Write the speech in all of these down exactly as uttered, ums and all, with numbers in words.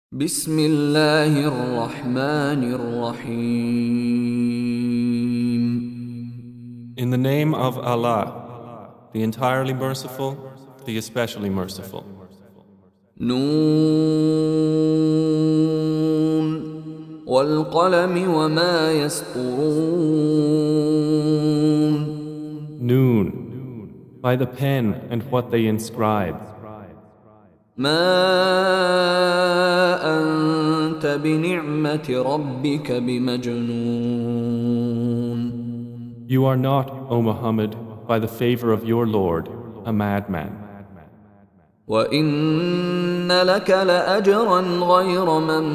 بسم الله الرحمن الرحيم. In the name of Allah, the entirely merciful, the especially merciful. نون والقلم وما يسطرون. Noon, by the pen and what they inscribe. ما أنت بنعمة ربك بمجنون. You are not, O Muhammad, by the favor of your Lord, a madman. وإن لك لأجرا غير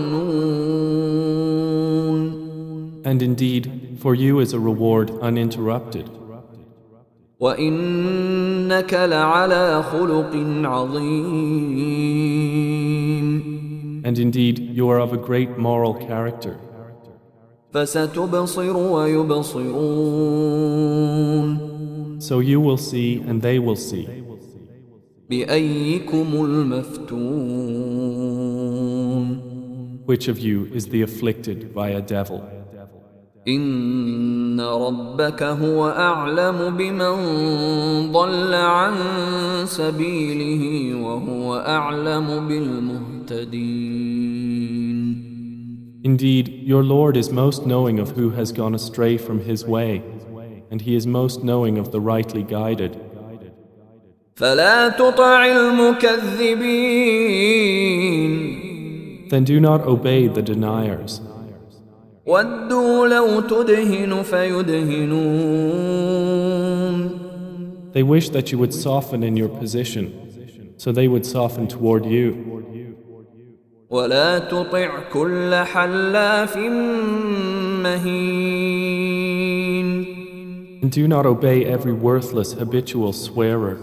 ممنون. And indeed, for you is a reward uninterrupted. وإنك لعلى خلق عظيم. And indeed, you are of a great moral character. فستبصر ويبصرون. So you will see and they will see. بأيكم المفتون. Which of you is the afflicted by a devil? إن ربك هو أعلم بمن ضل عن سبيله وهو أعلم بالمهتدين. Indeed, your Lord is most knowing of who has gone astray from his way, and he is most knowing of the rightly guided. فلا تطع المكذبين. Then do not obey the deniers. ودوا لو تدهن فيدهنون. They wish that you would soften in your position, so they would soften toward you. ولا تطع كل حلاف مهين. And do not obey every worthless habitual swearer,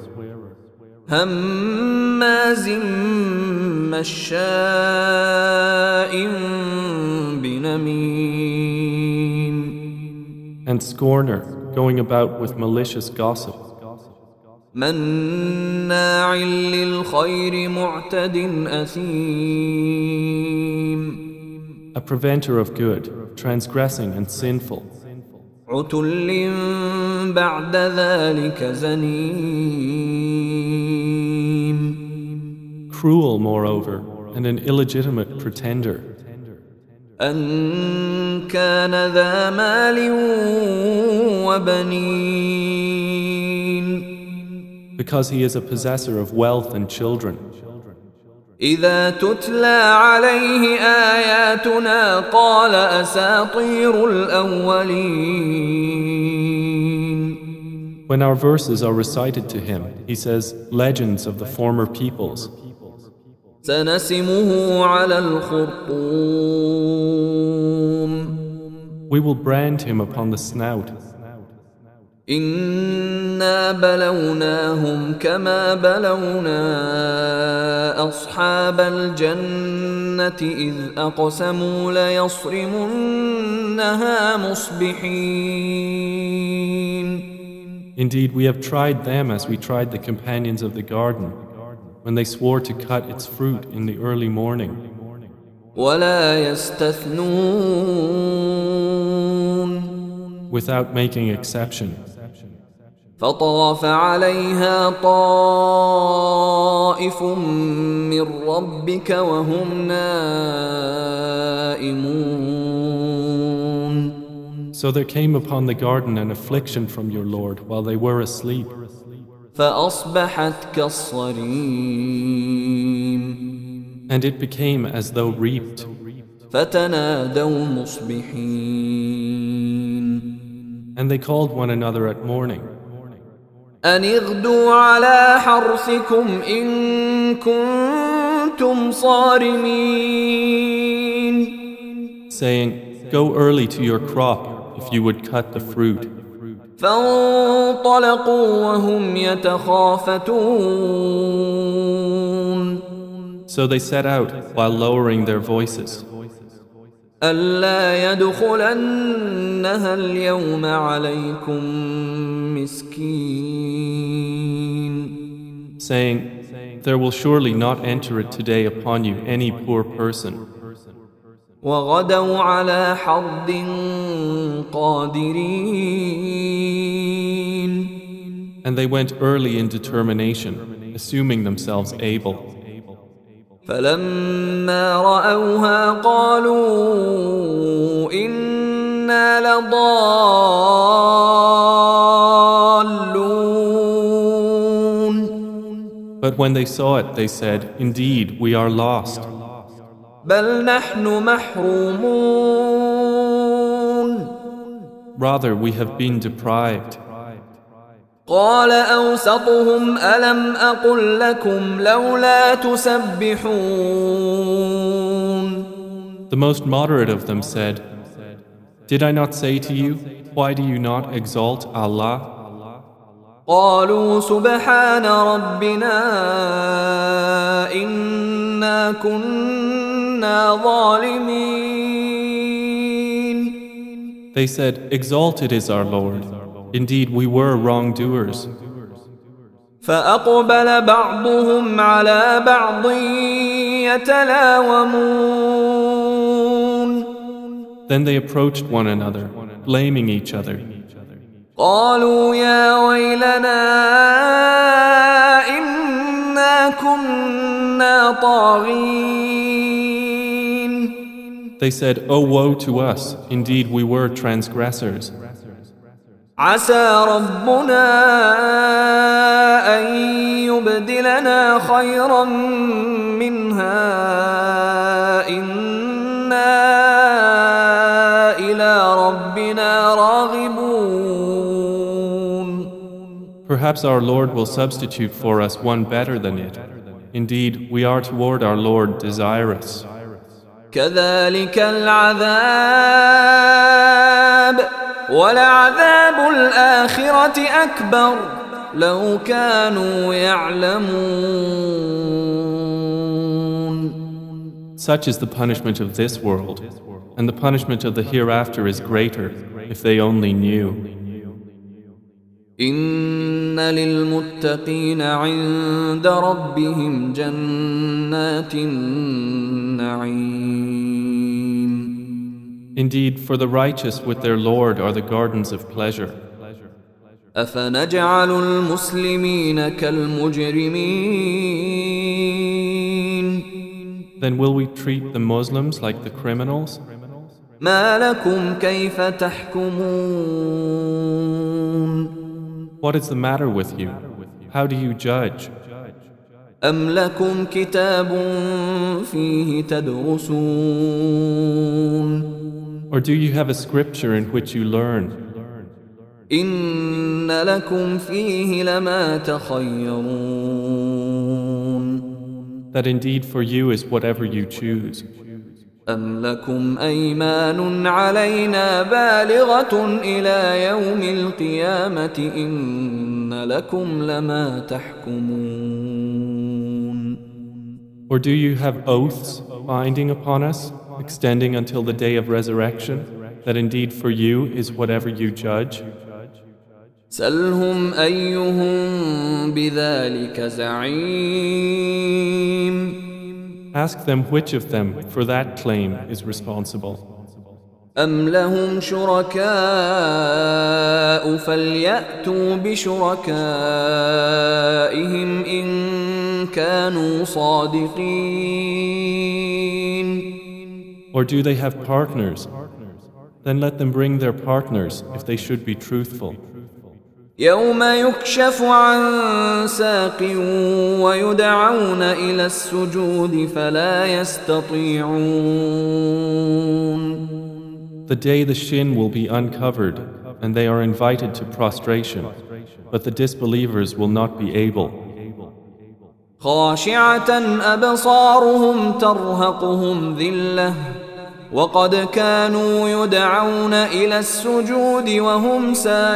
هماز مشاء بنميم. and scorner, going about with malicious gossip, مناع للخير معتد أثيم. a preventer of good, transgressing and sinful, عتل بعد ذلك زنيم. cruel moreover, and an illegitimate pretender, أن كان ذا مال وبنين. because he is a possessor of wealth and children. إذا تتلى عليه آياتنا قال أساطير الأولين. When our verses are recited to him, he says, legends of the former peoples. سنسمه على الخرطوم. We will brand him upon the snout. إنا بلوناهم كما بلونا أصحاب الجنة إذ أقسموا ليصرمنها مصبحين. Indeed, we have tried them as we tried the companions of the garden, when they swore to cut its fruit in the early morning. ولا يستثنون. Without making exception. فطاف عليها طائف من ربك وهم نائمون. So there came upon the garden an affliction from your Lord while they were asleep. فأصبحت كالصريم. And it became as though reaped. فتنادوا مصبحين. And they called one another at morning. أن اغدوا على حرثكم إن كنتم صارمين. Saying, go early to your crop if you would cut the fruit. فانطلقوا وهم يتخافتون. So they set out while lowering their voices. ألا يدخلنها اليوم عليكم مسكين. Saying, there will surely not enter it today upon you any poor person. وغدوا على حرد قادرين. And they went early in determination, assuming themselves able. فلما رأوها قالوا إنا لضالون. But when they saw it, they said, "Indeed, we are lost." بل نحن محرومون. Rather, we have been deprived. قال أوسطهم ألم أقل لكم لولا تسبحون. The most moderate of them said, "Did I not say to you, why do you not exalt Allah?" قالوا سبحان ربنا إنا كنا ظالمين. They said, "Exalted is our Lord. Indeed, we were wrongdoers." فأقبل بعضهم على بعض يتلاومون. Then they approached one another, blaming each other. قالوا يا ويلنا إنا كنا طاغين. They said, "Oh, woe to us! Indeed, we were transgressors." عسى ربنا أن يبدلنا خيرا منها إنا إلى ربنا راغبون. Perhaps our Lord will substitute for us one better than it. Indeed, we are toward our Lord desirous. كذلك العذاب ولعذاب الآخرة أكبر لو كانوا يعلمون. Such is the punishment of this world, and the punishment of the hereafter is greater if they only knew. إن للمتقين عند ربهم جنات النعيم. Indeed, for the righteous with their Lord are the gardens of pleasure. أفنجعل المسلمين كالمجرمين. Then will we treat the Muslims like the criminals? ما لكم كيف تحكمون. What is the matter with you? How do you judge? أم لكم كتاب فيه تدرسون. Or do you have a scripture in which you learn? إن لكم فيه لما تخيرون. That indeed for you is whatever you choose. أم لكم أيمان علينا بالغة إلى يوم القيامة إن لكم لما تحكمون. Or do you have oaths binding upon us, extending until the day of resurrection, that indeed for you is whatever you judge? سلهم أيهم بذلك زعيم. Ask them which of them for that claim is responsible. أم لهم شركاء فليأتوا بشركائهم إن كانوا صادقين. Or do they have partners? Then let them bring their partners if they should be truthful. يوم يكشف عن ساق ويدعون إلى السجود فلا يستطيعون. The day the shin will be uncovered and they are invited to prostration, but the disbelievers will not be able. خاشعة أبصارهم ترهقهم ذلة وقد كانوا يدعون إلى السجود وهم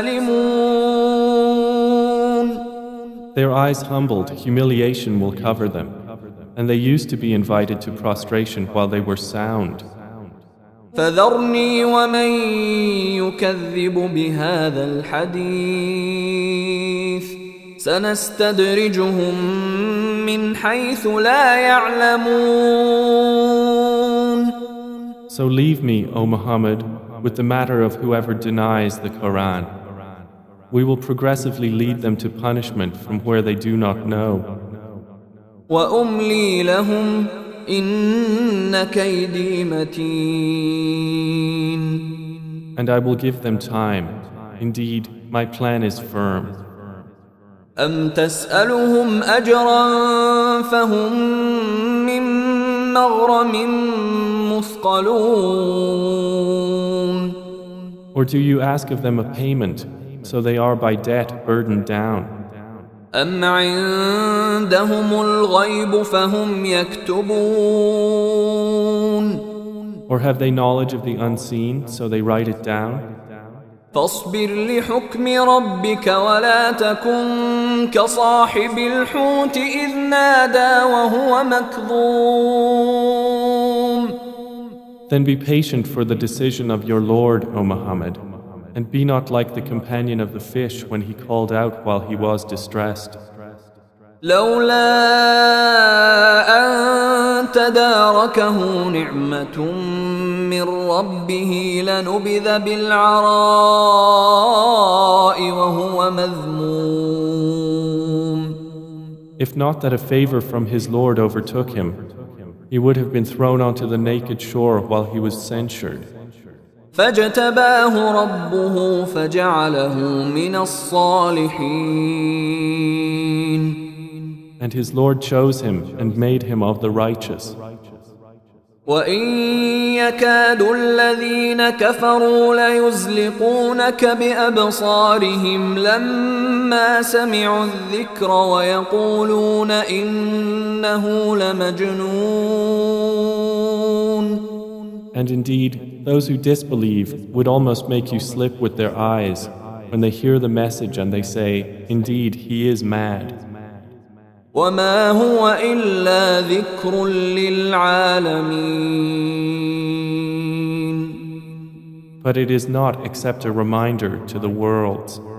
سالمون. Their eyes humbled, humiliation will cover them, and they used to be invited to prostration while they were sound. فذرني ومن يكذب بهذا الحديث سنستدرجهم من حيث لا يعلمون. So leave me, O Muhammad, with the matter of whoever denies the Quran. We will progressively lead them to punishment from where they do not know. وأملي لهم إن كيدي متين. And I will give them time. Indeed, my plan is firm. أم تسألهم أجرا فهم من مغرم مثقلون. Or do you ask of them a payment, so they are by debt burdened down? أم عندهم الغيب فهم يكتبون. Or have they knowledge of the unseen, so they write it down? فاصبر لحكم ربك ولا تكن كصاحب الحوت إذ نادى وهو مكظوم. Then be patient for the decision of your Lord, O Muhammad, and be not like the companion of the fish when he called out while he was distressed. لولا أن تداركه نعمة من ربه لنبذ بالعراء وهو مذموم. If not that a favor from his Lord overtook him, he would have been thrown onto the naked shore while he was censured. فاجتباه ربه فجعله من الصالحين. And his Lord chose him and made him of the righteous. وَإِن يَكَادُ الَّذِينَ كَفَرُوا لَيُزْلِقُونَكَ بِأَبْصَارِهِمْ لَمَّا سَمِعُوا الذِّكْرَ وَيَقُولُونَ إِنَّهُ لَمَجْنُونٌ. And indeed, those who disbelieve would almost make you slip with their eyes when they hear the message and they say, indeed, he is mad. وَمَا هُوَ إِلَّا ذِكْرٌ لِلْعَالَمِينَ. But it is not except a reminder to the worlds.